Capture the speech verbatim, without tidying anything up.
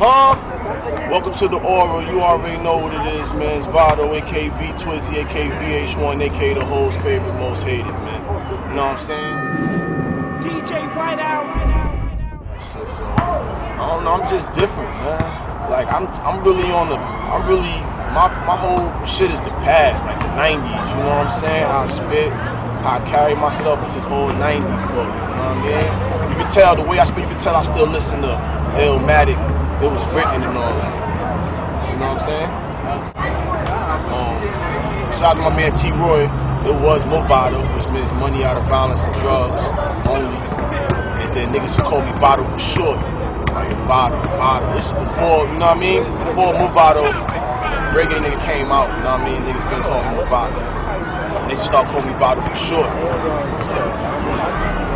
Huh? Welcome to the Aura. You already know what it is, man. It's Vado, aka V Twizzy, aka V H one, aka the host favorite, most hated, man. You know what I'm saying? D J Whiteout. Shit, so I don't know. I'm just different, man. Like I'm, I'm really on the. I'm really. My, my whole shit is the past, like the nineties. You know what I'm saying? How I spit, how I carry myself is just old nineties flow. You know what I mean? You can tell the way I spit. You can tell I still listen to Illmatic. It was written and all that. You know what I'm saying? Um, shout out to my man T. Roy. It was Movado, which means money out of violence and drugs only. And then niggas just called me Vado for short. Like Vado, Vado. This is before, you know what I mean? Before Movado, reggae nigga came out, you know what I mean? Niggas been calling me Movado. They just start calling me Vado for short. So,